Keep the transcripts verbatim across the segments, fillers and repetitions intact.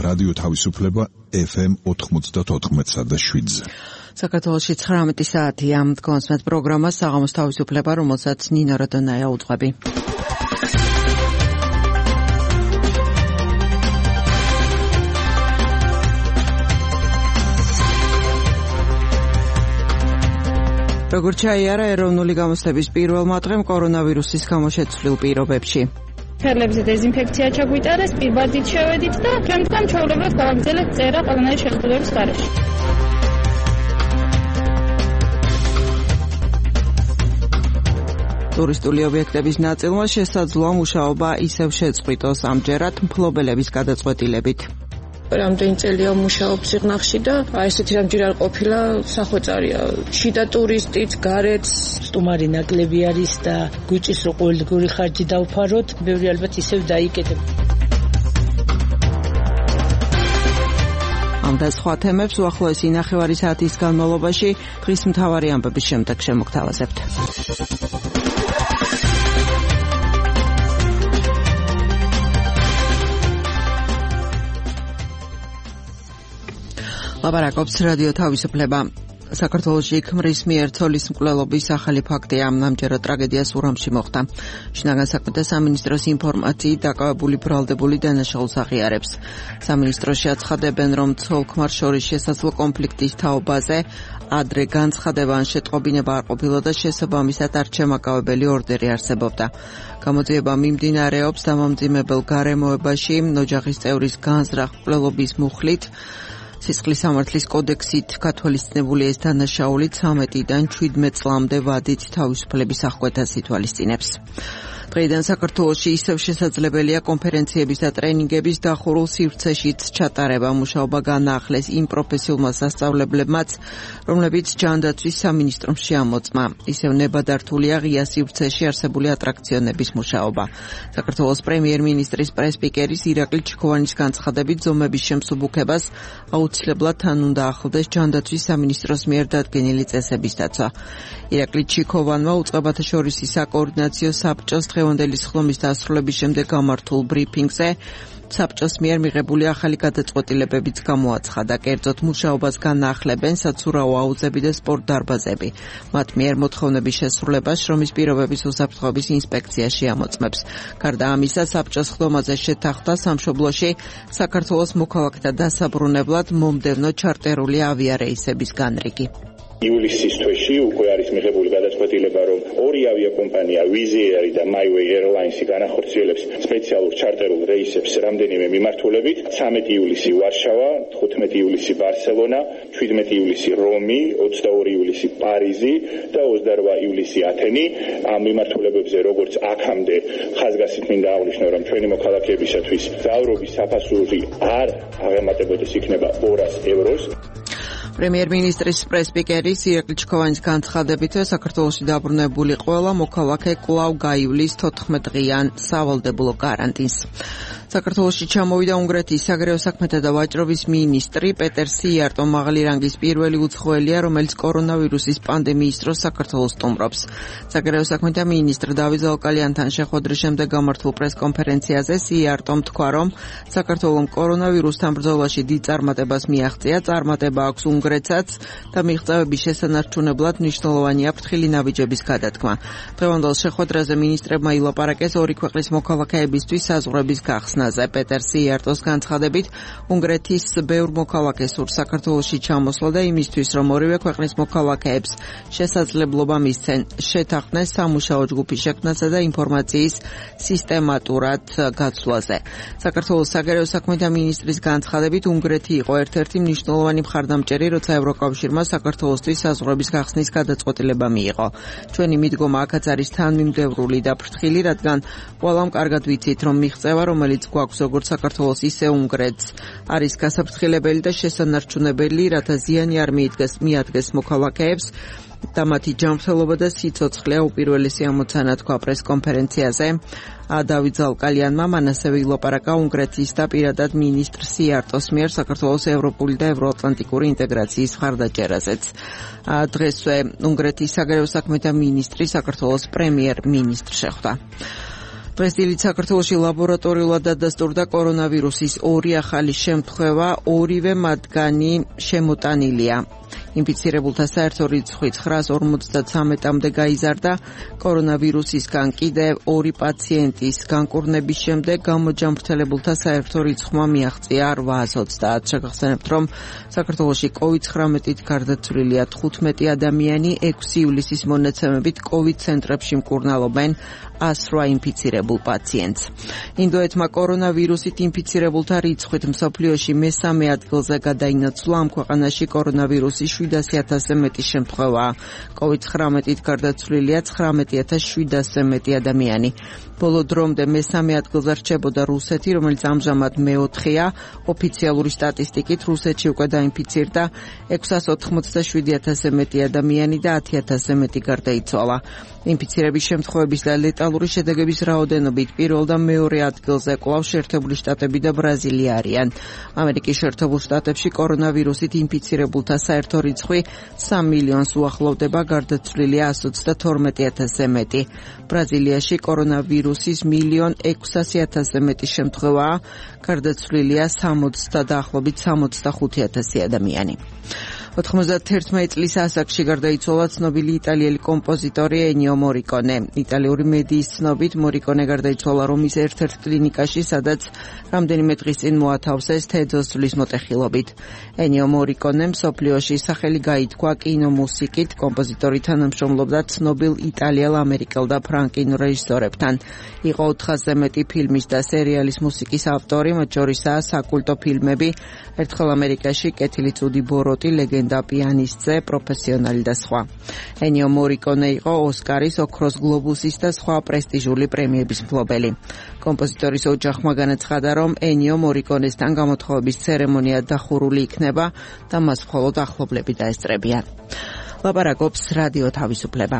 რადიო თავისუფლება ეფ ემ ოთხმოცდაოთხ და შვიდზე. საქართველოში ცხრამეტი საათია მდგომსმეთ პროგრამა საღამოს თავისუფლება, რომელსაც ნინო როდონაია უძღვები. როგორც ჩაიარა ეროვნული გამოცდების პირველმა დღემ კორონავირუსის გამო შეცვლილ პირობებში. ფერლებზე დეზინფექცია ჩაგვიტარეს, პირბადით შევედით და ჩვენთან ჩვეულებრივად გავაგრძელებთ წერა ყველანაირი შეზღუდვების გარეშე. ტურისტული ობიექტების ნაწილმა შესაძლოა მუშაობა ისევ შეწყვიტოს, ამჯერად მფლობელების გადაწყვეტილებით. რამდენი წელია მუშაობ სიღნაღში და აი ესეთი რამჯერ არ ყოფილა სახვეწარია. შიდა ტურისტიც, გარეთ სტუმარი ნაკლები არის და გვიჭირს რომ ყოველდღიური ხარჯი დავფაროთ, ბევრი ალბათ ისევ დაიკეტებ. ამ და სხვა თემებს უახლოესი ნახევარი საათის განმავლობაში დღის მთავარი ამბების შემდეგ შემოგთავაზებთ. ლაპარაკობს რადიო თავისუფლება. საქართველოში ქმრის მიერ ცოლის მკვლელობის ახალი ფაქტია, ამჯერად ტრაგედია სურამში მოხდა. შინაგან საქმეთა სამინისტროს ინფორმაციით დაკავებული ბრალდებული დანაშაულს აღიარებს. სამინისტროში აცხადებენ, რომ ცოლ-ქმარ შორის შესაძლო კონფლიქტის თაობაზე ადრე განცხადება ან შეტყობინება არ ყოფილა და შესაბამისად არ შემაკავებელი ორდერი არსებობდა. გამოძიება მიმდინარეობს დამამძიმებელ გარემოებაში, ოჯახის წევრის განზრახ მკვლელობის მუხლით. სისხლის სამართლის კოდექსით გათვალისწინებული ეს დანაშაული ცხრამეტიდან შვიდმეტ წლამდე ვადით თავისუფლების აღკვეთას ითვალისწინებს. დღეიდან საქართველოში ისევ შესაძლებელია კონფერენციების და ტრენინგების დახურულ სივრცეშიც ჩატარება. მუშაობა განაახლეს იმ პროფესიულმა სასწავლებლებმაც, რომლებიც ჯანდაცვის სამინისტრომ შეამოწმა. ისევ ნებადართულია ღია სივრცეში არსებული ატრაქციონების მუშაობა. საქართველოს პრემიერ-მინისტრის პრეს-სპიკერის ირაკლი ჩიქოვანის განცხადებით, ზომების შემსუბუქებას აუცილებლად თან უნდა ახლდეს ჯანდაცვის სამინისტროს მიერ დადგენილი წესების დაცვა. ირაკლი ჩიქოვანმა უწყებათა შორის საკოორდინაციო საბჭოს დღევანდელი სხდომის დასრულების შემდეგ გამართულ ბრიფინგზე საბჭოს მიერ მიღებული ახალი გადაწყვეტილებებიც გამოაცხადა. კერძოდ მუშაობას განაახლებენ საცურაო აუზები და სპორტ დარბაზები. მათ მიერ მოთხოვნების შესრულებას შრომის პირობების უსაფრთხოების ინსპექცია შეამოწმებს. გარდა ამისა, საბჭოს სხდომაზე შეთანხმდა სამშობლოში საქართველოს მოქალაქეთა დასაბრუნებლად მომდევნო ჩარტერული ავიარეისების განრიგი. ივლისის თვეში უკვე არის მიღებული გადაწყვეტილება, რომ ორი ავიაკომპანია Wizz Air და MyWay Airlines განახორციელებს სპეციალურ ჩარტერულ რეისებს რამდენიმე მიმართულებით. მცამეტი ივლისი ვარშავა, თხუთმეტი ივლისი ბარსელონა, შვიდმეტი ივლისი რომი, ოცდაორი ივლისი პარიზი და ოცდარვა ივლისი ათენი. ამ მიმართულებებზე როგორც აქამდე ხაზგასით მინდა აღვნიშნო, რომ ჩვენი მოქალაქეებისათვის მგზავრობის საფასური არ აღემატებოდეს, იქნება ორას ევროს. პრემიერ-მინისტრის პრეს-სპიკერის ირაკლი ჩიქოვანის განცხადებით, საქართველოში დაბრუნებული ყველა მოქალაქე კვლავ გაივლის თოთხმეტ დღიან სავალდებულო კარანტინს. საქართველოში ჩამოვიდა უნგრეთის საგარეო საქმეთა და ვაჭრობის მინისტრი პეტერ სიარტო, მაღალი რანგის პირველი უცხოელია, რომელიც კორონავირუსის პანდემიის დროს საქართველოს სტუმრობს. საგარეო საქმეთა მინისტრ დავით ზალკალიანთან შეხვედრის შემდეგ გამართულ პრეს-კონფერენციაზე სიარტომ თქვა, რომ საქართველომ კორონავირუსთან ბრძოლაში დიდ წარმატებას მიაღწია, წარმატება აქვს უნგრეთსაც და მიღწევების შესანარჩუნებლად მნიშვნელოვანია ფრთხილი ნაბიჯების გადადგმა. დღევანდელ შეხვედრაზე მინისტრებმა ილაპარაკეს ორი ქვეყნის მოქალაქეებისთვის საზღვრების გახსნა. პეტერ სიარტოს განცხადებით, უნგრეთის ბევრ მოქალაქეს სურს საქართველოში ჩამოსვლა და იმისთვის, რომ ორივე ქვეყნის მოქალაქეებს შესაძლებლობა მისცენ შეთანხმდნენ სამუშაო ჯგუფის შექმნასა და ინფორმაციის სისტემატურად გაცვლაზე. საქართველოს საგარეო საქმეთა მინისტრის განცხადებით, უნგრეთი იყო ერთ-ერთი მნიშვნელოვანი მხარდამჭერი, როცა ევროკავშირმა საქართველოსთვის საზღვრების გახსნის გადაწყვეტილება მიიღო. ჩვენი მიდგომა აქაც არის თანმიმდევრული და ფრთხილი, რადგან ყველამ კარგად ვიცით, რომ მიღწევა, რომელიც გვაქვს როგორც საქართველოს, ისე უნგრეთს, არის გასაფრთხილებელი და შესანარჩუნებელი, რათა ზიანი არ მიადგეს მიადგეს მოქალაქეებს და მათი ჯანმრთელობა და სიცოცხლე უპირველესი ამოცანა, თქვა პრეს-კონფერენციაზე დავით ზალკალიანმა. მან ასევე ილაპარაკა უნგრეთის და პირადად მინისტრ სიარტოს მიერ საქართველოს ევროპული და ევროატლანტიკური ინტეგრაციის მხარდაჭერაზეც. დღესვე უნგრეთის საგარეო საქმეთა მინისტრი საქართველოს პრემიერ-მინისტრს შეხვდა. დღესდღეობით საქართველოში ლაბორატორიულად დადასტურდა კორონავირუსის ორი ახალი შემთხვევა, ორივე მათგანი შემოტანილია. ინფიცირებულთა საერთო რიცხვი ცხრას ორმოცდათრამეტამდე გაიზარდა. კორონავირუსისგან კიდევ ორი პაციენტის განკურნების შემდეგ გამოჯამრთელებულთა საერთო რიცხვმა მიაღწია რვაას ოცდაათს. შეგახსენებთ, რომ საქართველოში კოვიდ ცხრამეტით გარდაცვლილია თხუთმეტი ადამიანი, ექვსი ივლისის მონაცემებით კოვიდ ცენტრებში მკურნალობენ ას რვა ინფიცირებულ პაციენტს. ინდოეთმა კორონავირუსით ინფიცირებულთა რიცხვით მსოფლიოში მესამე ადგილზე გადაინაცვლა. ამ ქვეყანაში კორონავირუსის შვიდასი ათასზე მეტი შემთხვევაა. კოვიდ ცხრამეტით გარდაცვლილია ცხრამეტი ათას შვიდასზე მეტი ადამიანი. ბოლო დრომდე მესამე ადგილზე რჩებოდა რუსეთი, რომელიც ამჟამად მეოთხეა. ოფიციალური სტატისტიკით რუსეთში უკვე დაინფიცირდა ექვსას ოთხმოცდაშვიდი ათასზე მეტი ადამიანი და ათი ათასზე მეტი გარდაიცვალა. ინფიცირების შემთხვევების და ლეტალური შედეგების რაოდენობით პირველ და მეორე ადგილზე კვლავ შეერთებული შტატები და ბრაზილია არიან. ამერიკის შეერთებულ შტატებში კორონავირუსით ინფიცირებულთა საერთო რიცხვი სამ მილიონს უახლოვდება, გარდაცვლილია ას ოცდათორმეტი ათასზე მეტი. ბრაზილიაში კორონავირუსის მილიონ ექვსასი ათასზე მეტი შემთხვევაა, გარდაცვლილია სამოცდა დაახლოებით სამოცდახუთი ათასი ადამიანი. ოთხმოცდაათერთმეტ წლის ასაკში გარდაიცვალა ცნობილი იტალიელი კომპოზიტორი ენიო მორიკონე. იტალიური მედიის ცნობით მორიკონე გარდაიცვალა რომის ერთ-ერთ კლინიკაში, სადაც რამდენიმე დღის წინ მოათავსეს თედოსვლის მოტეხილობით. ენიო მორიკონემ მსოფლიოში სახელი გაითქვა კინომუსიკით. კომპოზიტორი თანამშრომლობდა ცნობილ იტალიელ, ამერიკელ და ფრანგულ რეჟისორებთან. იყო ოთხასზე მეტი ფილმის და სერიალის მუსიკის ავტორი, მათ შორისაა საკულტო ფილმები ერთხელ ამერიკაში, კეთილი ცუდი ბოროტი, ლეგენდა პიანისტზე, პროფესიონალი და სხვა. ენიო მორიკონე იყო ოსკარის, ოქროს გლობუსის და სხვა პრესტიჟული პრემიების მფლობელი. კომპოზიტორის ოჯახმა განაცხადა, რომ ენიო მორიკონესთან გამოთხოვების ცერემონია დახურული იქნება და მას მხოლოდ ახლობლები დაესწრებიან. ლაპარაკობს რადიო თავისუფლება.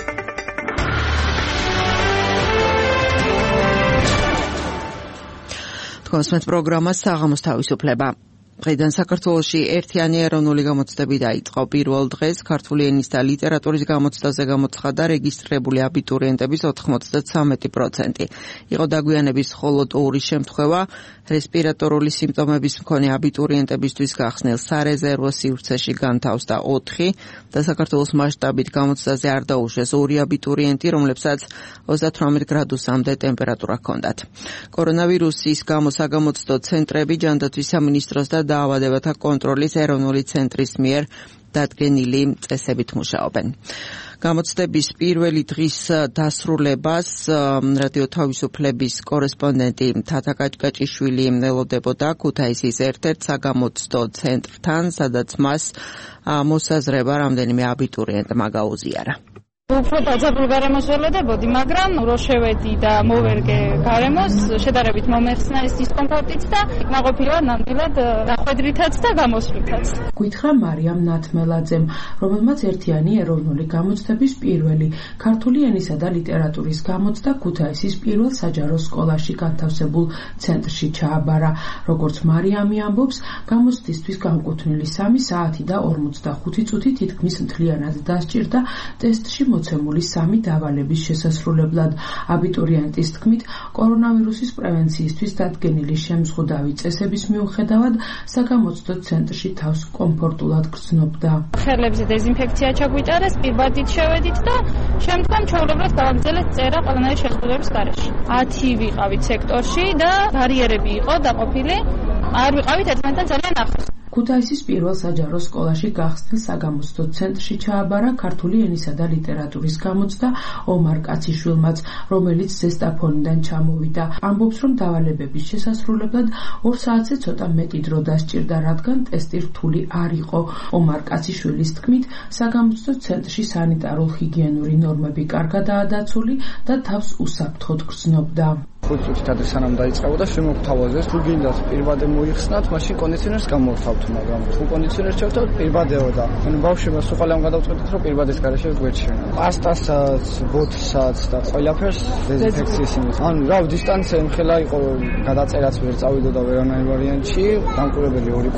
თქვენს პროგრამას საღამოს თავისუფლება. დღეიდან საქართველოში ერთიანი ეროვნული გამოცდები დაიწყო. პირველ დღეს ქართული ენის და ლიტერატურის გამოცდაზე გამოცხადა რეგისტრირებული აბიტურიენტების ოთხმოცდათრამეტი პროცენტი. იყო დაგვიანების მხოლოდ ორი შემთხვევა. რესპირატორული სიმპტომების მქონე აბიტურიენტებისთვის გახსნილ სარეზერვო სივრცეში განთავსდა ოთხი და საქართველოს მასშტაბით გამოცდაზე არ დაუშვეს ორი აბიტურიენტი, რომლებსაც ოცდათვრამეტ გრადუსამდე ტემპერატურა ჰქონდათ. კორონავირუსის გამო საგამოცდო ცენტრები ჯანდაცვის სამინისტროს და დაავადებათა კონტროლის ეროვნული ცენტრის მიერ დადგენილი წესებით მუშაობენ. გამოცდების პირველი დღის დასრულებას რადიო თავისუფლების კორესპონდენტი თათა კაჭკაჭიშვილი ელოდებოდა ქუთაისის ერთ-ერთ საგამოცდო ცენტრთან, სადაც მას მოსაზრება რამდენიმე აბიტურიენტმა გაუზიარა. უფრო დაძაბულ გარემოს ველოდებოდი, მაგრამ რო შევედი და მოვერგე გარემოს, შედარებით მომეხსნა ეს დისკომფორტიც და ნაყოფილა ნამდვილად დახვედრითაც და გამოსვლითაც. გითხრა მარიამ ნათმელაძემ, რომელმაც ერთიანი ეროვნული გამოცდების პირველი ქართული ენისა და ლიტერატურის გამოცდა ქუთაისის პირველ საჯარო სკოლაში განთავსებულ ცენტრში ჩააბარა. როგორც მარიამი ამბობს, გამოცდისთვის განკუთვნილი სამი საათი და ორმოცდახუთი წუთი თითქმის მთლიანად დასჭირდა ტესტში მოცემული სამი დავალების შესასრულებლად. აბიტურიენტის თქმით, კორონავირუსის პრევენციისთვის დადგენილი შემზღუდავი წესების მიუხედავად საგამოცდო ცენტრში თავს კომფორტულად გრძნობდა. ხელებზე დეზინფექცია ჩაგვიტარეს, პირბადით შევედით და შემდგომ ჩვეულებრივად გავაგრძელეთ წერა ყველანაირი შეზღუდვების გარეშე. ათი ვიყავით სექტორში და ბარიერები იყო დაყოფილი. არ ვიყავით ერთმანეთთან ძალიან ახლოს. ქუთაისის პირველ საჯარო სკოლაში გახსნილ საგამოცდო ცენტრში ჩააბარა ქართული ენისა და ლიტერატურის გამოცდა ომარ კაციშვილმაც, რომელიც ზესტაფონიდან ჩამოვიდა. ამბობს, რომ დავალებების შესასრულებლად ორ საათზე ცოტა მეტი დრო დასჭირდა, რადგან ტესტი რთული არ იყო. ომარ კაციშვილის თქმით, საგამოცდო ცენტრში სანიტარულ-ჰიგიენური ნორმები კარგადაა დაცული და თავს უსაფრთხოდ გრძნობდა. ხუთი წუთით ადრე სანამ დაიწყებოდა შემოგთავაზეს, თუ გინდათ პირბადე მოიხსნათ, მაშინ კონდიციონერს გამოვთავთ, მაგრამ თუ კონდიციონერს ჩავთავთ, პირბადეოდა. ანუ ბავშვებმა სულ ამ გადავწყვეტეთ, რომ პირბადეს გარეშე გვერჩვენა. პასტასაც, ბოთსაც და ყველაფერს დეზინფექციის იმის. ანუ რა დისტანცია იმხელა იყო, გადაწერაც ვერ წავიდოდა ვერანაირ ვარიანტში, დამკვირვებელი ორი ყავდა.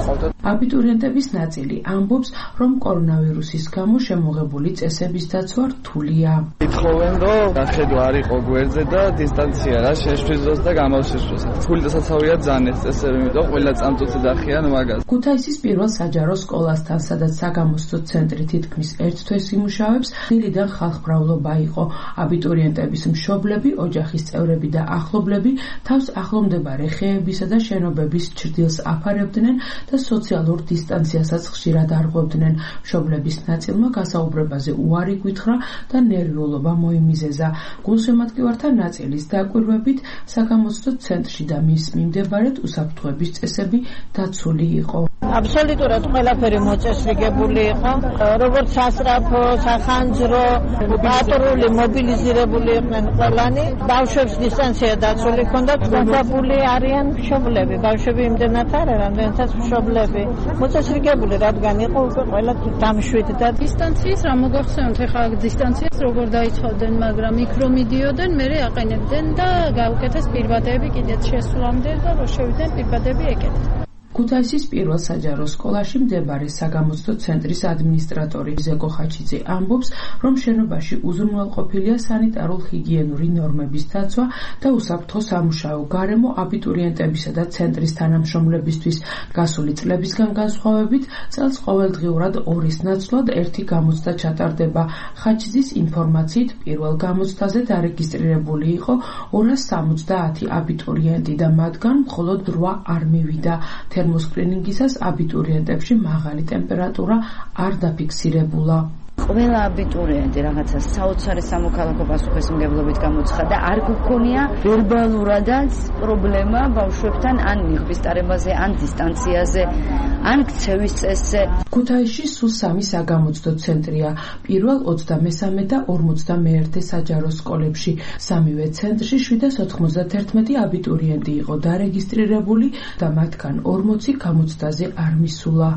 აბიტურიენტების ნაწილი ამბობს, რომ კორონავირუსის გამო შემოღებული წესების დაცვა რთულია. ითხოვენ, რომ დახედვა არ იყო გვერდზე და დისტანცია რა შეშფიზოს და გამოსისროს. ფული დასაცავია ძანეთ წესები, იმიტომ ყველა წამწუთი დახიან მაგას. ქუთაისის პირველ საჯარო სკოლასთან, სადაც საგამოცდო ცენტრი თითქმის ერთ თვეს იმუშავებს, დილიდან ხალხმრავლობა იყო. აბიტურიენტების მშობლები, ოჯახის წევრები და ახლობლები თავს ახლომდებარე ხეებისა და შენობების ჩრდილს აფარებდნენ და სოციალურ დისტანციასაც ხშირად არღვევდნენ. მშობლების ნაწილმა გასაუბრებაზე უარი გითხრა და ნერვიულობა მოიმიზეზა. გულშემატკივართა ნაწილის დაკვირვებით საგამოცდო ცენტრში და მის მიმდებარედ უსაფრთხოების წესები დაცული იყო. აბსოლუტურად ყველაფერი მოწესრიგებული იყო, როგორც სასწრაფო, სახანძრო, პატრული მობილიზირებული იყვნენ ყველანი. ბავშვებს დისტანცია დაცული ჰქონდათ, გაფებული არიან მშობლები. ბავშვები იმდენად არა, რამდენადაც მშობლები. მოწესრიგებული, რადგან იყო უკვე ყველა დამშვიდ და დისტანციის რა მოგახსენოთ, ეხლა დისტანციას როგორ დაიცავდნენ, მაგრამ იქ რომ მიდიოდნენ, მერე აყენებდნენ და გაუკეთეს პირბადეები კიდეც შესვლამდე და რო შევიდნენ პირბადეები ეკეთეს. ქუთაისის პირველ საჯარო სკოლაში მდებარე საგამოცდო ცენტრის ადმინისტრატორი ზეკო ხაჩიძე ამბობს, რომ შენობაში უზრუნველყოფილია სანიტარულ-ჰიგიენური ნორმების დაცვა და უსაფრთხო სამუშაო გარემო აბიტურიენტებისა და ცენტრის თანამშრომლებისთვის. გასული წლებისგან განსხვავებით, წელს ყოველდღიურად ორის ნაცვლად ერთი გამოცდა ჩატარდება. ხაჩიძის ინფორმაციით, პირველ გამოცდაზე დარეგისტრირებული იყო ორას სამოცდაათი აბიტურიენტი და მათგან მხოლოდ რვა არ მივიდა. თერმოსკრინინგისას აბიტურიენტებში მაღალი ტემპერატურა არ დაფიქსირებულა. ყველა აბიტურიენტი რაღაცა საოცარი სამოქალაქო პასუხისმგებლობით გამოცხადა, არ გქონია ვერბალურადაც პრობლემა ბავშვებთან ან ნიღბის ტარებაზე, ან დისტანციაზე, ან ქცევის წესზე. ქუთაისში სულ სამი საგამოცდო ცენტრია, პირველ ოცდამესამე და ორმოცდამეერთე საჯარო სკოლებში. სამივე ცენტრში შვიდას ოთხმოცდათერთმეტი აბიტურიენტი იყო დარეგისტრირებული და მათგან ორმოცი გამოცდაზე არ მისულა.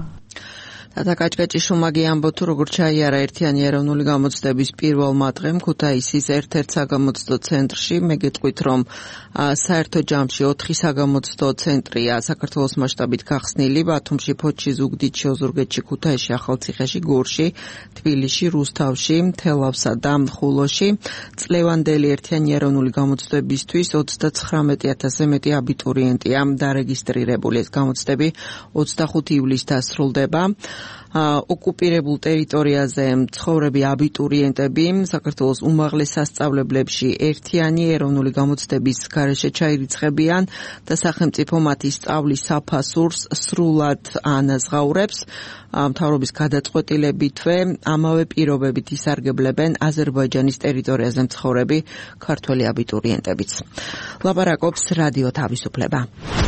Tata Kačkači შუმაგი ამბობ თუ როგორ ჩაიარა ერთიანი ეროვნული გამოცდების პირველმა დღემ ქუთაისის ერთ-ერთ საგამოცდო ცენტრში. მე გეტყვით, რომ საერთო ჯამში ოთხი საგამოცდო ცენტრია საქართველოს მასშტაბით გახსნილი: ბათუმში, ფოთში, ზუგდიდში, ოზურგეთში, ქუთაისში, ახალციხეში, გორში, თბილისში, რუსთავში, თელავსა და ხულოში. წლევანდელი ერთიანი ეროვნული გამოცდებისთვის ოცდაცხრამეტი ათასზე მეტი აბიტურიენტია დარეგისტრირებული. ეს გამოცდები ოცდახუთი ივლისს დასრულდება. ოკუპირებულ ტერიტორიაზე მცხოვრები აბიტურიენტები საქართველოს უმაღლეს სასწავლებლებში ერთიანი ეროვნული გამოცდების გარეშე ჩაირიცხებიან და სახელმწიფო მათი სწავლის საფასურს სრულად ანაზღაურებს. მთავრობის გადაწყვეტილებითვე ამავე პირობებით ისარგებლებენ აზერბაიჯანის ტერიტორიაზე მცხოვრები ქართველი აბიტურიენტებიც. ლაპარაკობს რადიო თავისუფლება.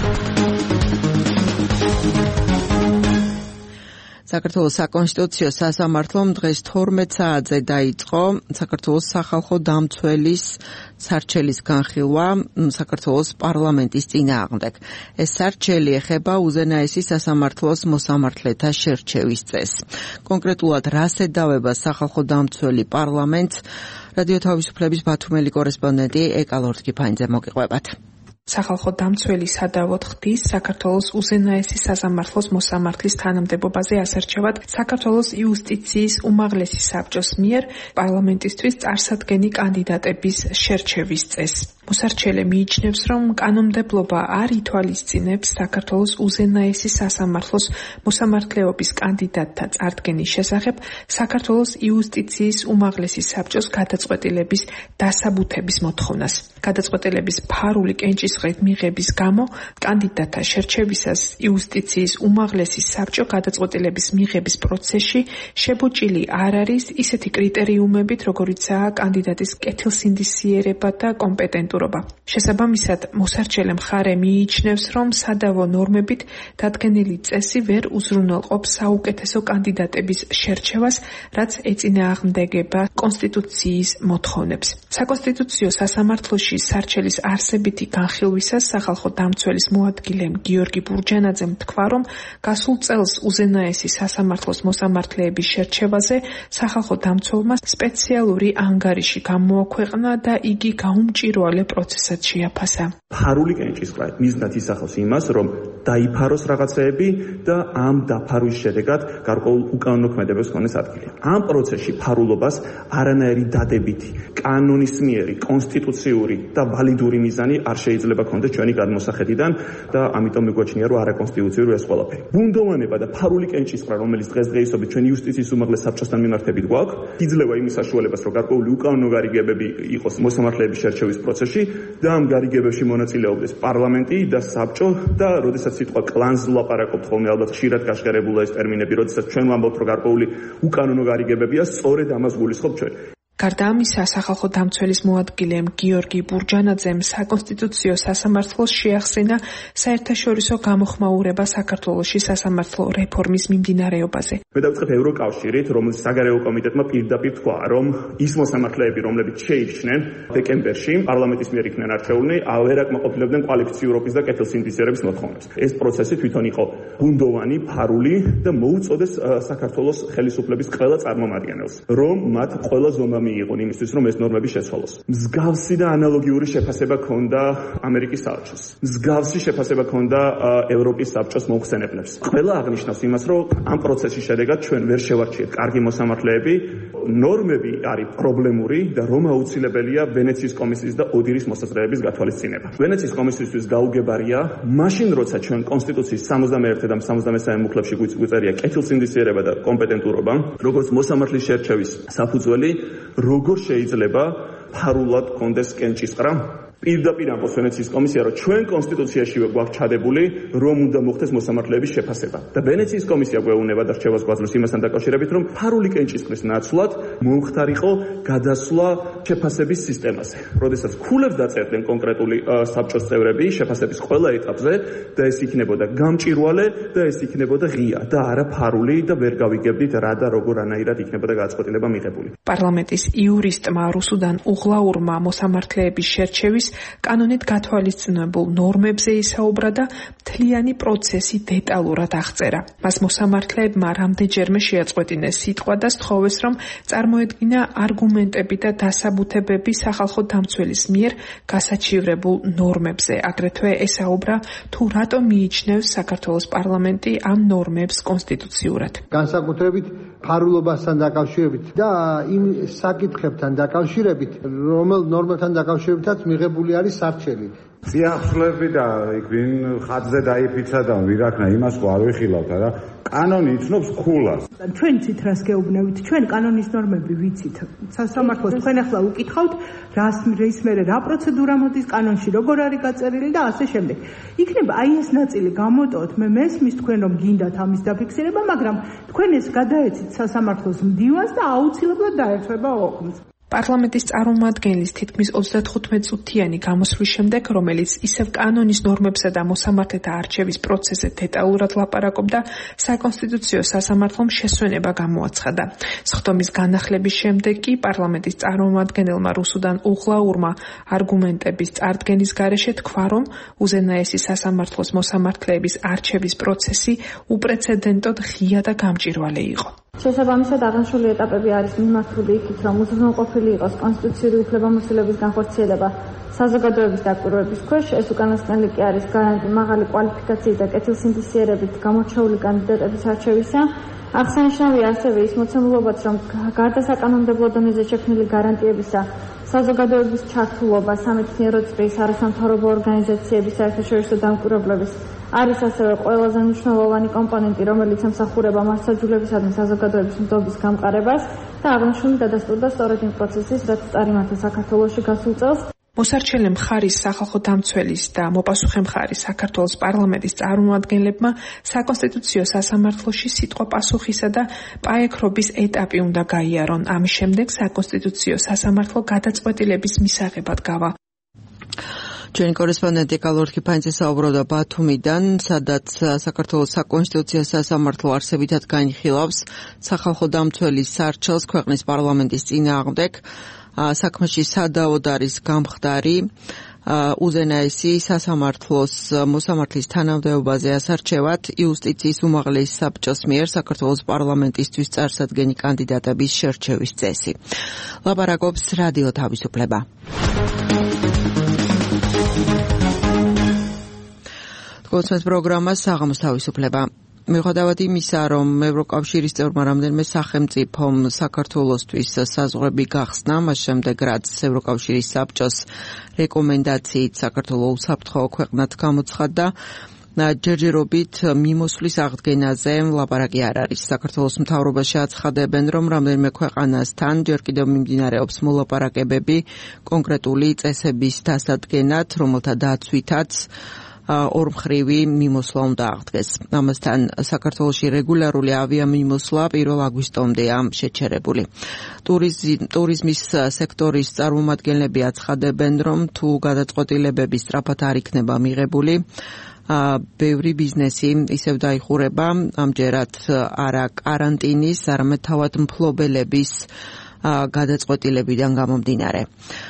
საქართველოს საკონსტიტუციო სასამართლომ დღეს თორმეტ საათზე დაიწყო საქართველოს სახალხო დამცველის სარჩელის განხილვა საქართველოს პარლამენტის წინააღმდეგ. ეს სარჩელი ეხება უზენაესი სასამართლოს მოსამართლეთა შერჩევის წესს. კონკრეტულად რას ედავება სახალხო დამცველი პარლამენტს, რადიო თავისუფლების ბათუმელი კორესპონდენტი ეკალორდ-კიფანიძე მოგიყვებათ. სახალხო დამცველი სადავოდ ხდის საქართველოს უზენაესი სასამართლოს მოსამართლის თანამდებობაზე ასერჩევად საქართველოს იუსტიციის უმაღლესი საბჭოს მიერ პარლამენტისთვის წარსადგენი კანდიდატების შერჩევის წესს. მოსარჩელე მიიჩნევს, რომ კანონმდებლობა არ ითვალისწინებს საქართველოს უზენაესი სასამართლოს მოსამართლეობის კანდიდატთა წარდგენის შესახებ საქართველოს იუსტიციის უმაღლესი საბჭოს გადაწყვეტილების დასაბუთების მოთხოვნას. გადაწყვეტილების ფარული კენჭისყრით მიღების გამო კანდიდატთა შერჩევისას იუსტიციის უმაღლესი საბჭო გადაწყვეტილების მიღების პროცესში შებოჭილი არ არის ისეთი კრიტერიუმებით, როგორიცაა კანდიდატის კეთილსინდისიერება და კომპეტენტურობა. შესაბამისად, მოსარჩელე მხარე მიიჩნევს, რომ სადავო ნორმებით დადგენილი წესი ვერ უზრუნველყოფს საუკეთესო კანდიდატების შერჩევას, რაც ეწინააღმდეგება კონსტიტუციის მოთხოვნებს. საკონსტიტუციო სასამართლოში სარჩელის არსებითი განხილვისას სახალხო დამცველის მოადგილემ გიორგი ბურჯანაძემ თქვა, რომ გასულ წელს უზენაესი სასამართლოს მოსამართლეების შერჩევაზე სახალხო დამცველმა სპეციალური ანგარიში გამოაქვეყნა და იგი გაუმჭირვალე პროცესად შეაფასა. ფარული კენჭისყრა მიზნად ისახავს იმას, რომ დაიფაროს რაღაცეები და ამ დაფარვის შედეგად გარკვეულ უკანონო ქმედებებს ქონდეს ადგილი. ამ პროცესში ფარულობას არანაირი დადებითი, კანონისმიერი, კონსტიტუციური და ვალიდური მიზანი არ შეიძლება ქონდეს ჩვენი გადმოსახედიდან და ამიტომ მიგვაჩნია, რომ არაკონსტიტუციური ეს ყველაფერი. ბუნდოვანება და ფარული კენჭისყრა, რომელიც დღესდღეობით ჩვენი იუსტიციის უმაღლეს საბჭოსთან მიმართებით გვაქვს, იძლევა იმის საშუალებას, რომ გარკვეული უკანონო გარიგებები იყოს მოსამართლეების შერჩევის პროცესში და ამ გარიგებებში მონაწილეობდეს პარლამენტი და საბჭო და როდესაც სიტყვა კლანს ვლაპარაკობთ ხოლმე, ალბათ ხშირად გაშკარებულა ეს ტერმინები, როდესაც ჩვენ ვამბობთ, რომ გარკვეული უკანონო გარიგებებია, სწორედ ამას გულისხმობ ჩვენ. გარდა ამისა, სახალხო დამცველის მოადგილემ გიორგი ბურჯანაძემ საკონსტიტუციო სასამართლოს შეახსენა საერთაშორისო გამოხმაურება საქართველოში სასამართლო რეფორმის მიმდინარეობაზე. მე დავწყებ ევროკავშირით, რომელიც საგარეო კომიტეტმა პირდაპირ თქვა, რომ ის მოსამართლეები, რომლებიც შეირჩნენ დეკემბერში, პარლამენტის მიერ იქნენ არჩეულნი, ვერ აკმაყოფილებდნენ კვალიფიცირების და კეთილსინდისიერების მოთხოვნებს. ეს პროცესი თვითონ იყო ბუნდოვანი, ფარული და მოუწოდეს საქართველოს ხელისუფლების ყველა წარმომადგენელს, რომ მათ ყველა ზომა მიიღონ იმისთვის, რომ ეს ნორმები შეცვალოს. მსგავსი და ანალოგიური შეფასება ჰქონდა ამერიკის საელჩოს. მსგავსი შეფასება ჰქონდა ევროპის საბჭოს მომხსენებლებს. ყველა აღნიშნავს იმას, რომ ამ პროცესის შედეგად ჩვენ ვერ შევარჩიეთ კარგი მოსამართლეები, ნორმები არის პრობლემური და რომ აუცილებელია ვენეციის კომისიის და ოდირის მოსაზრებების გათვალისწინება. ვენეციის კომისიისთვის გაუგებარია, მაშინ როცა ჩვენ კონსტიტუციის სამოცდამეერთე და სამოცდამესამე მუხლებში გვიწერია კეთილსინდისიერება და კომპეტენტურობა, როგორც მოსამართლის შერჩევის საფუძველი, როგორ შეიძლება ფარულად კონდეს კენჭისყრა? პირდაპირ ამბობს ვენეციის კომისია, რომ ჩვენ კონსტიტუციაშივე გვაქვს ჩადებული, რომ უნდა მოხდეს მოსამართლეების შეფასება. და ვენეციის კომისია გვეუბნება და რჩევას გვაძლევს იმასთან დაკავშირებით, რომ ფარული კენჭისყრის ნაცვლად მომხდარიყო გადასვლა შეფასების სისტემაზე. როდესაც ქულებს დაწერდნენ კონკრეტული საბჭოს წევრები შეფასების ყველა ეტაპზე და ეს იქნებოდა გამჭირვალე და ეს იქნებოდა ღია და არა ფარული და ვერ გავიგებდით რა და როგორ ანაირად იქნებოდა გადაწყვეტილება მიღებული. პარლამენტის იურისტმა რუსუდან უღლაურმა მოსამართლეების შერჩევის კანონით გათვალისწინებულ ნორმებზე ისაუბრა და მთლიანი პროცესი დეტალურად აღწერა. მას მოსამართლეებმა რამდენჯერმე შეაწყვეტინეს სიტყვა და სთხოვეს, რომ წარმოედგინა არგუმენტები და დასაბუთებები სახალხო დამცველის მიერ გასაჩივრებულ ნორმებზე. აგრეთვე ესაუბრა, თუ რატომ მიიჩნევს საქართველოს პარლამენტი ამ ნორმებს კონსტიტუციურად. განსაკუთრებით ფარულობასთან დაკავშირებით და იმ საკითხებთან დაკავშირებით, რომელ ნორმებთან დაკავშირებითაც მიღებული არის სარჩელი. სიახლეები და იქ ვინ ხატზე დაიფიცა და ვირაქნა იმას ხო არ ვიხილავთ რა. კანონი იცნობს ქულას. ჩვენ ცით რას გეუბნებით? ჩვენ კანონის ნორმები ვიცით. სასამართლოს თქვენ ახლა უკითხავთ, რას რის მერე რა პროცედურა მოდის კანონში, როგორ არის გაწერილი და ასე შემდეგ. იქნება აი ეს ნაწილი გამოტოვოთ. მე მესმის თქვენ რომ გინდათ ამის დაფიქსირება, მაგრამ თქვენ ეს გადაეცით სასამართლოს მდივანს და აუცილებლად დაერჩება ოქროს. პარლამენტის წარმომადგენლის თითქმის ოცდათხუთმეტ წუთიანი გამოსვლის შემდეგ, რომელიც ისევ კანონის ნორმებსა და მოსამართლეთა არჩევის პროცესზე დეტალურად ლაპარაკობდა, საკონსტიტუციო სასამართლომ შესვენება გამოაცხადა. სხდომის განახლების შემდეგ კი პარლამენტის წარმომადგენელმა რუსუდან უღლაურმა არგუმენტების წარდგენის გარეშე თქვა, რომ უზენაესი სასამართლოს მოსამართლეების არჩევის პროცესი უპრეცედენტოდ ღია და გამჭირვალე იყო. შესაბამისად აღნიშნული ეტაპები არის მიმართული იქით, რომ უზრუნველყოფილი იყოს კონსტიტუციური უფლებამოსილების განხორციელება საზოგადოების დაკვირვების ქვეშ. ეს უკანასკნელი კი არის გარანტი მაღალი კვალიფიკაციით და კეთილსინდისიერებით გამორჩეული კანდიდატების არჩევისა. აღსანიშნავია ასევე ის მოცემულობაც, რომ გარდა საკანონმდებლო დონეზე შექმნილი გარანტიებისა, საზოგადოების ჩართულობა სამეცნიერო წრის, არასამთავრობო ორგანიზაციების, საერთაშორისო დამკვირვებლების არის ასევე ყველაზე მნიშვნელოვანი კომპონენტი, რომელიც ემსახურება მასშტაბებისადმი საზოგადოების მდობის გამყარებას და აღნიშნული დადასტურდა სწორედ იმ პროცესის, რაც წარიმართა საქართველოში გასულ წელს. მოსარჩელე მხარის სახალხო დამცველის და მოპასუხე მხარის საქართველოს პარლამენტის წარმომადგენლებმა საკონსტიტუციო სასამართლოში სიტყვა პასუხისა და პაექრობის ეტაპი უნდა გაიარონ. ამის შემდეგ საკონსტიტუციო სასამართლო გადაწყვეტილების მისაღებად გავა. ჩვენი კორესპონდენტი კალორქი ფაინძე საუბრობდა ბათუმიდან, სადაც საქართველოს საკონსტიტუციო სასამართლო არსებითად განიხილავს სახალხო დამცველის სარჩელს ქვეყნის პარლამენტის წინააღმდეგ. საქმეში სადავოდ არის გამხდარი უზენაესი სასამართლოს მოსამართლის თანამდებობაზე ასარჩევად იუსტიციის უმაღლესი საბჭოს მიერ საქართველოს პარლამენტისთვის წარსადგენი კანდიდატების შერჩევის წესი. ლაპარაკობს რადიო თავისუფლება. გულწრფელს პროგრამა საღამოს თავისუფლება. მიუხედავად იმისა, რომ ევროკავშირის წევრმა რამდენიმე სახელმწიფომ საქართველოსთვის საზღვრები გახსნა, მას შემდეგ რაც ევროკავშირის საბჭოს რეკომენდაციით საქართველოს უსაფრთხო ქვეყნად გამოცხადდა, ჯერჯერობით მიმოსვლის აღდგენაზე ლაპარაკი არ არის. საქართველოს მთავრობაში აცხადებენ, რომ რამდენიმე ქვეყანასთან ჯერ კიდევ მიმდინარეობს მოლაპარაკებები კონკრეტული წესების დასადგენად, რომელთა დაცვითაც ორმხრივი მიმოსვლა უნდა აღდგეს. ამასთან საქართველოში რეგულარული ავიამიმოსვლა პირველ აგვისტომდეა შეჩერებული. ტურიზმის სექტორის წარმომადგენლები აცხადებენ, რომ თუ გადაწყვეტილებები სწრაფად არ იქნება მიღებული, ბევრი ბიზნესი ისევ დაიხურება, ამჯერად არა კარანტინის, არამედ თავად მფლობელების გადაწყვეტილებიდან გამომდინარე.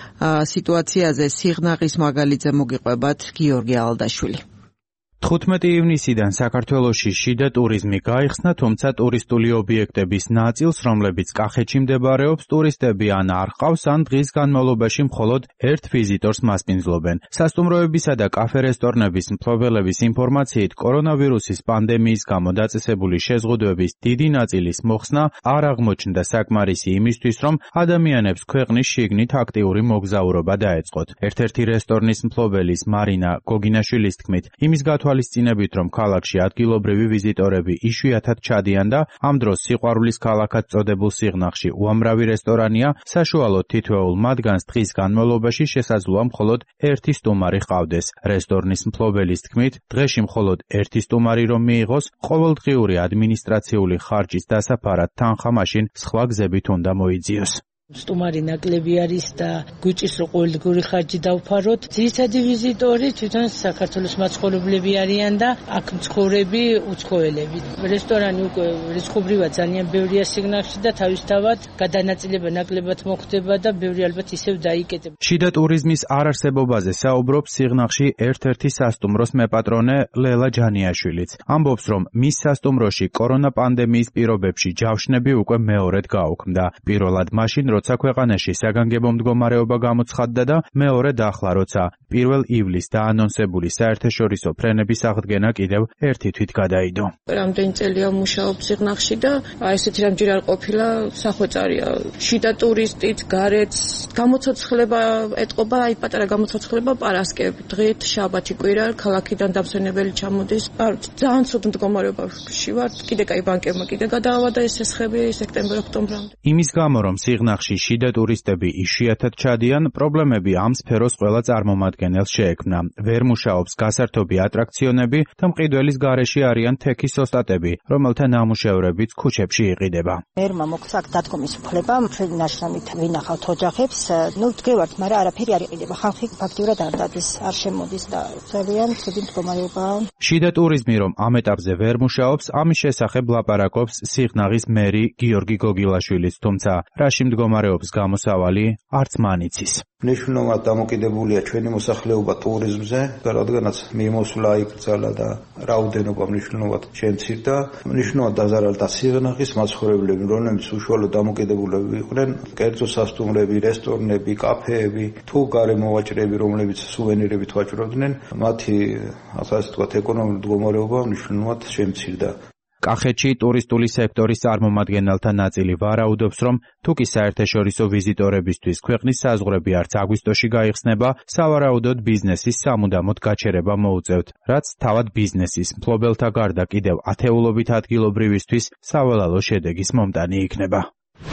სიტუაციაზე სიღნაღის მაგალითზე მოგიყვებათ გიორგი ალდაშვილი. თხუთმეტი ივნისიდან საქართველოში შიდა ტურიზმი გაიხსნა, თუმცა ტურისტული ობიექტების ნაწილს, რომლებიც კახეთში მდებარეობს, ტურისტები ან არ ჰყავს, ან დღის განმავლობაში მხოლოდ ერთ ვიზიტორს მასპინძლობენ. სასტუმროებისა და კაფე-რესტორნების მფლობელების ინფორმაციით, კორონავირუსის პანდემიის გამო დაწესებული შეზღუდვების დიდი ნაწილის მოხსნა არ აღმოჩნდა საკმარისი იმისთვის, რომ ადამიანებს ქვეყნის შიგნით აქტიური მოგზაურობა დაეწყოთ. ერთ-ერთი რესტორნის მფლობელის მარინა გოგინაშვილის თქმით, იმის თვალისწინებით, რომ ქალაქში ადგილობრივი ვიზიტორები იშვიათად ჩადიან და ამ დროს სიყვარულის ქალაქად წოდებულ სიღნაღში უამრავი რესტორანია, საშუალოდ თითოეულ მათგანს დღის განმავლობაში შესაძლოა მხოლოდ ერთი სტუმარი ჰყავდეს. რესტორნის მფლობელის თქმით, დღეში მხოლოდ ერთი სტუმარი რომ მიიღოს, ყოველდღიური ადმინისტრაციული ხარჯის დასაფარად თანხა მაშინ სხვა გზებით უნდა მოიძიოს. სტუმარი ნაკლები არის და გვიჭირს რომ ყოველდღიური ხარჯი დავფაროთ. ძირითადი ვიზიტორი თვითონ საქართველოს მაცხოვრებლები არიან და აქ მცხოვრები უცხოელები. რესტორანი უკვე რიცხობრივად ძალიან ბევრია სიგნალში და თავისთავად გადანაწილება ნაკლებად მოხდება და ბევრი ალბათ ისევ დაიკეტება. შიდა ტურიზმის არარსებობაზე საუბრობს სიღნაღში ერთ-ერთი სასტუმროს მეპატრონე ლელა ჯანიაშვილიც. ამბობს, რომ მის სასტუმროში კორონა პანდემიის პირობებში ჯავშნები უკვე მეორედ გაუქმდა. პირველად მაშინ როცა ქვეყანაში საგანგებო მდგომარეობა გამოცხადდა და მეორედ ახლა როცა პირველ ივლისს დაანონსებული საერთაშორისო ფრენების აღდგენა კიდევ ერთი თვით გადაიდო. რამდენი წელია მუშაობ სიღნაღში და აი ესეთი რამჯერ არ ყოფილა სახვეწარია. შიდა ტურისტით, გარეთ გამოცოცხლება ეტყობა, აი პატარა გამოცოცხლება პარასკევი, დღით, შაბათი, კვირა, ქალაქიდან დამსვენებელი ჩამოდის. ძალიან ცუდ მდგომარეობაში ვარ. კიდე კაი ბანკებმა კიდე გადაავადა ეს ესხები სექტემბერ-ოქტომბრამდე. იმის გამო რომ სიღნაღში შიდა ტურისტები იშვიათად ჩადიან, პრობლემები ამ სფეროს ყველა წარმომადგენელს შეექმნა. ვერ მუშაობს გასართობი ატრაქციონები და მყიდველის გარეშე არიან თექის ოსტატები, რომელთა ნამუშევრებიც ქუჩებში იყიდება. მერმა მოხდა დადგომის უფლება, ჩვენი ნაშრომით ვინახავთ ოჯახებს, ნუ ვდგევართ, მაგრამ არაფერი არ იყიდება. ხალხი ფაქტიურად არ დადის, არ შემოდის და ძალიან ცუდი მდგომარეობაა. შიდა ტურიზმი რომ ამ ეტაპზე ვერ მუშაობს, ამის შესახებ ლაპარაკობს სიღნაღის მერი გიორგი გოგილაშვილიც, თუმცა რაში მდგომარეობს გამოსავალი არც მან იცის. მნიშვნელოვნად დამოკიდებულია ჩვენი მოსახლეობა ტურიზმზე, რადგანაც მიმოსვლა იკრძალა და რაოდენობა მნიშვნელოვნად შემცირდა. მნიშვნელოვნად დაზარალდა სიღნაღის მაცხოვრებლები, რომლებიც უშუალოდ დამოკიდებულები იყვნენ, კერძო სასტუმრები, რესტორნები, კაფეები, თუ გარემოვაჭრეები, რომლებიც სუვენირებით ვაჭრობდნენ, მათი ასე ვთქვათ ეკონომიკური მდგომარეობა მნიშვნელოვნად შემცირდა. კახეთში ტურისტული სექტორის წარმომადგენელთა ნაწილი ვარაუდობს, რომ თუკი საერთაშორისო ვიზიტორებისთვის ქვეყნის საზღვრები არც აგვისტოში გაიხსნება, სავარაუდოდ ბიზნესის სამუდამოდ გაჩერება მოუწევთ, რაც თავად ბიზნესის მფლობელთა გარდა კიდევ ათეულობით ადგილობრივისთვის სავალალო შედეგის მომტანი იქნება.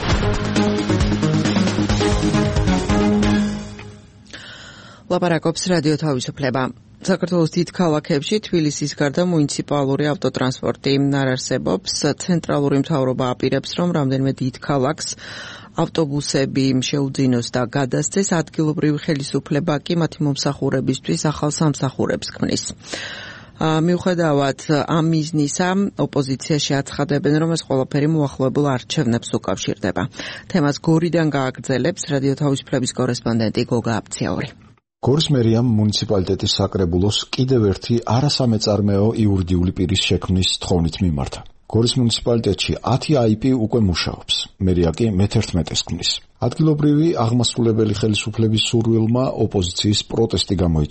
ლაპარაკობს რადიო თავისუფლება. საქართველოს დიდ ქალაქებში თბილისის გარდა მუნიციპალური ავტოტრანსპორტი არ არსებობს. ცენტრალური მთავრობა აპირებს, რომ რამდენიმე დიდ ქალაქს ავტობუსები შეუძინოს და გადასცეს, ადგილობრივი ხელისუფლება კი მათი მომსახურებისთვის ახალ სამსახურებს ქმნის. მიუხედავად ამ მიზნისა, ოპოზიციაში აცხადებენ, რომ ეს ყველაფერი მოახლოებულ არჩევნებს უკავშირდება. თემას გორიდან გააგრძელებს რადიო თავისუფლების კორესპონდენტი გოგა აბციაური. გორის მერიამ მუნიციპალიტეტის საკრებულოს კიდევ ერთი არასამეწარმეო იურიდიული პირის შექმნის თხოვნით მიმართა. გორის მუნიციპალიტეტში ათი აიპი უკვე მუშაობს. მერია კი მეთერთმეტეს ქმნის. ადგილობრივი აღმასრულებელი ხელისუფლების სურვილმა ოპოზიციის პროტესტი გამოიწვია.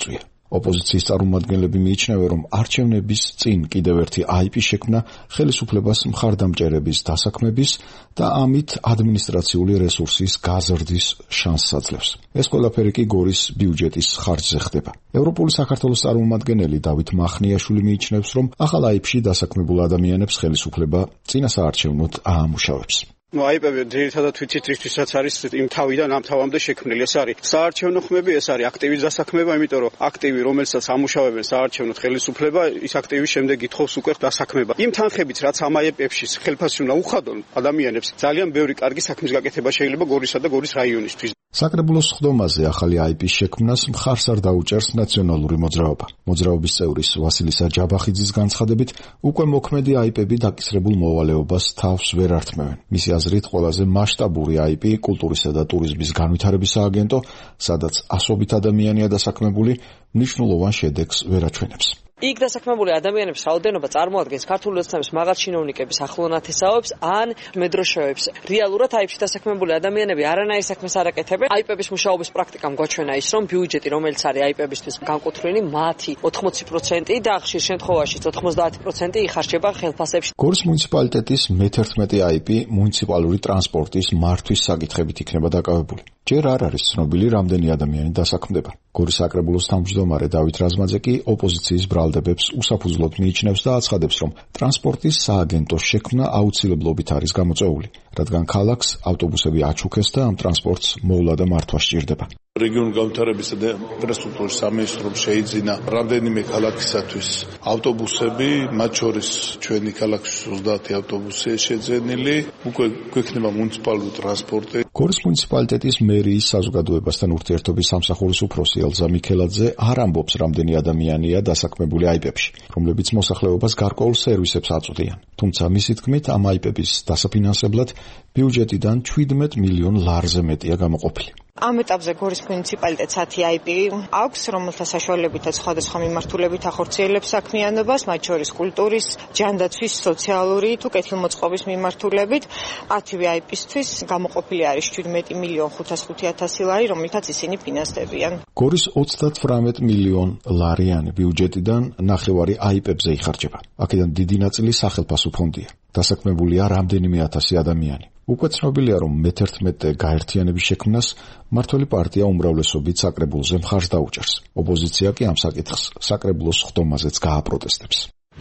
ოპოზიციის წარმომადგენლები მიიჩნევენ, რომ არჩევნების წინ კიდევ ერთი აი პი შექმნა ხელისუფლებას მხარდამჭერების დასაქმების და ამით ადმინისტრაციული რესურსის გაზრდის შანსს აძლევს. ეს ყველაფერი კი გორის ბიუჯეტის ხარჯზე ხდება. ევროპული საქართველოს წარმომადგენელი დავით მახნიაშვილი მიიჩნევს, რომ ახალ აი პი-ში დასაქმებულ ადამიანებს ხელისუფლება წინასაარჩევნოდ აამუშავებს. ну აი პი ძირითადად თვითი თვითისაც არის იმ თავიდან ამ თავამდე შექმნილი. ეს არის საარჩევნო ხმები, ეს არის აქტივის დასაქმება, იმიტომ რომ აქტივი, რომელსაც ამუშავებენ საარჩევნოდ ხელისუფლება, ის აქტივის შემდეგ ითხოვს უკვე დასაქმება. იმ თანხებით, რაც ამ აი პი-ში ხელფასში უნდა უხადონ ადამიანებს, ძალიან ბევრი კარგი საქმის გაკეთება შეიძლება გორისა და გორის რაიონისთვის. საკრებულოს სხდომაზე ახალი აი პი-ის შექმნას მხარს არ დაუჭერს ნაციონალური მოძრაობა. მოძრაობის წევრის ვასილისა ჯაბახიძის განცხადებით, უკვე მოქმედი აი პი-ები დაკისრებულ მოვალეობას თავს ვერ ართმევენ. მისი აზრით, ყველაზე მასშტაბური აი პი კულტურისა და ტურიზმის განვითარების სააგენტო, სადაც ასობით ადამიანია დასაქმებული, მნიშვნელოვან შედეგს ვერ აჩვენებს. იქ დასაქმებული ადამიანების რაოდენობა წარმოადგენს ქართული ოცნების მაღალ ჩინოვნიკების ახლონათესავებს ან მედროშეებს. რეალურად აი პი-ში დასაქმებული ადამიანები არანაირ საქმეს არ აკეთებენ. აი პი-ების მუშაობის პრაქტიკამ გვაჩვენა ის, რომ ბიუჯეტი, რომელიც არის აი პი-ებისთვის განკუთვნილი, მათი ოთხმოცი პროცენტი და ხშირ შემთხვევაში ოცდაათი პროცენტი იხარჯება ხელფასებში. გორის მუნიციპალიტეტის მეთერთმეტე აი პი მუნიციპალური ტრანსპორტის მართვის საკითხებით იქნება დაკავებული. ჯერ არ არის ცნობილი, რამდენი ადამიანი დასაქმდება. გორის საკრებულოს თავმჯდომარე დავით რაზმაძე კი ოპოზიციის ბრალდებებს უსაფუძვლოდ მიიჩნევს და აცხადებს, რომ ტრანსპორტის სააგენტოს შექმნა აუცილებლობით არის გამოწვეული, რადგან ქალაქს ავტობუსები აჩუქეს და ამ ტრანსპორტს მოვლა და მართვა სჭირდება. რეგიონულ განვითარებისა და ინფრასტრუქტურის სამინისტრომ შეიძინა რამდენიმე ქალაქისათვის ავტობუსები, მათ შორის ჩვენი ქალაქის ოცდაათი ავტობუსი შეძენილი, უკვე გვექნება მუნიციპალური ტრანსპორტი. გორის მუნიციპალიტეტის მერიის საზოგადოებასთან ურთიერთობის სამსახურის უფროსი ელზა მიქელაძე არ ამბობს, რამდენი ადამიანია დასაქმებული აი პი-ში, რომლებიც მოსახლეობას გარკვეულ სერვისებს აწვდიან. თუმცა მისი თქმით, ამ აი პი-ების დასაფინანსებლად ბიუჯეტიდან შვიდმეტ მილიონ ლარზე მეტია გამოყოფილი. ამ ეტაპზე გორის მუნიციპალიტეტს ათი აი პი აქვს, რომელთა საშუალებითაც სხვადასხვა მიმართულებით ახორციელებს საქმიანობას, მათ შორის კულტურის, ჯანდაცვის, სოციალური თუ კეთილმოწყობის მიმართულებით. ათივე აი პი-ისთვის გამოყოფილი არის შვიდმეტი მილიონ ხუთას ხუთი ათასი ლარი, რომლითაც ისინი ფინანსდებიან. გორის ოცდათვრამეტ მილიონ ლარიანი ბიუჯეტიდან ნახევარი აი პი-ებზე იხარჯება. აქედან დიდი ნაწილი სახელფასო ფონდია. დასაქმებულია რამდენიმე ათასი ადამიანი. უკვე ცნობილია, რომ მეთერთმეტე გაერთიანების შექმნას მმართველი პარტია უმრავლესობით საკრებულოზე მხარს დაუჭერს. ოპოზიცია კი ამ საკითხს საკრებულოს სხდომაზეც გააპროტესტებს.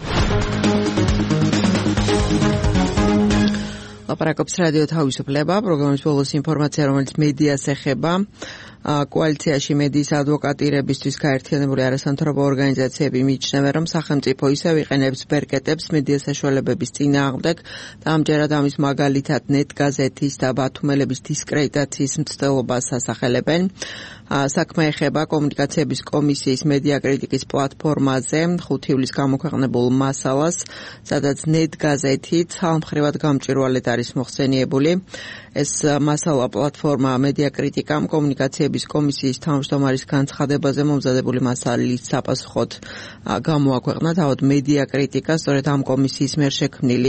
ლაპარაკობს რადიო თავისუფლება, პროგრამის ბოლოს ინფორმაცია, რომელიც მედიას ეხება. კოალიციაში მედიის ადვოკატირებისთვის გაერთიანებული არასამთავრობო ორგანიზაციები მიიჩნევენ, რომ სახელმწიფო ისევ იყენებს ბერკეტებს მედია საშუალებების წინააღმდეგ და ამჯერად ამის მაგალითად ნეტგაზეთის და ბათუმელების დისკრედიტაციის მცდელობას ასახელებენ. საქმე ეხება კომუნიკაციების კომისიის მედია კრიტიკის პლატფორმაზე ხუთი ივლისს გამოქვეყნებულ მასალას, სადაც ნეტგაზეთი ცალმხრივად გამჭვირვალედ არის მოხსენიებული. ეს მასალა პლატფორმა მედია კრიტიკამ კომუნიკაციების კომისიის თავმჯდომარის განცხადებაზე მომზადებული მასალის საპასუხოდ გამოაქვეყნა. თავად მედია კრიტიკა სწორედ ამ კომისიის მიერ შექმნილი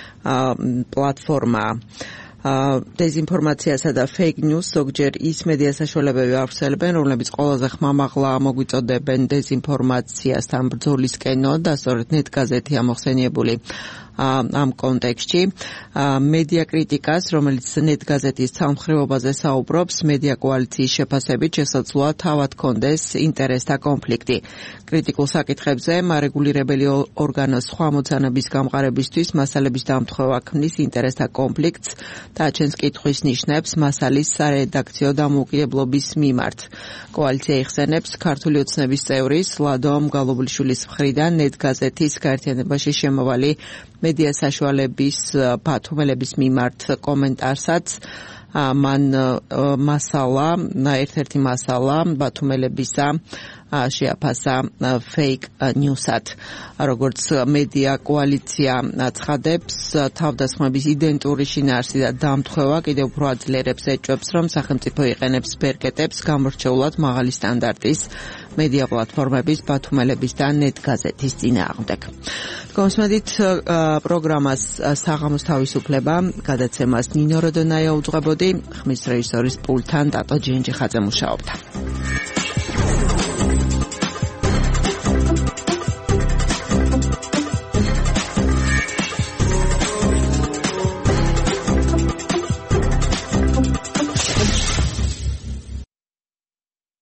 პლატფორმაა. დეზინფორმაციასა და fake news ზოგჯერ ის მედია საშუალებები ავრცელებენ, რომლებიც ყველაზე ხმამაღლა მოგვიწოდებენ დეზინფორმაციასთან ბრძოლისკენო და სწორედ ნეტგაზეთია მოხსენიებული ამ კონტექსტში. მედია კრიტიკას, რომელიც ნეტგაზეთის ცალმხრივობაზე საუბრობს, მედია კოალიციის შეფასებით შესაძლოა თავად კონდეს ინტერესთა კონფლიქტი. კრიტიკულ საკითხებზე მარეგულირებელი ორგანოს სხვა მოძანების გამყარებისთვის მასალების დამთხვევა ქმნის ინტერესთა კონფლიქტს და აჩენს კითხვის ნიშნებს მასალის სარედაქციო დამოუკიდებლობის მიმართ. კოალიცია იხსენებს ქართული ოცნების წევრის ლადო მგალობლიშვილის მხრიდან ნეტგაზეთის გაერთიანებაში შემოვალი მედია საშუალების ბათუმელების მიმართ კომენტარსაც. მან მასალა, ერთ-ერთი მასალა ბათუმელებისა შეაფასა fake news-ად. როგორც მედია კოალიცია ცხადებს, თავდასხმების იდენტური შინაარსი და დამთხვევა კიდევ უფრო აძლიერებს ეჭვებს, რომ სახელმწიფო იყენებს ბერკეტებს გამორჩეულად მაღალი სტანდარტის მედია პლატფორმების ბათუმელების და ნეტგაზეთის წინააღმდეგ. გასმედით პროგრამას საღამოს თავისუფლება გადაცემას ნინო როდონაია უძღვებოდი, ხმის რეჟისორის პულტთან ტატო ჯენჯიხაძე მუშაობდა.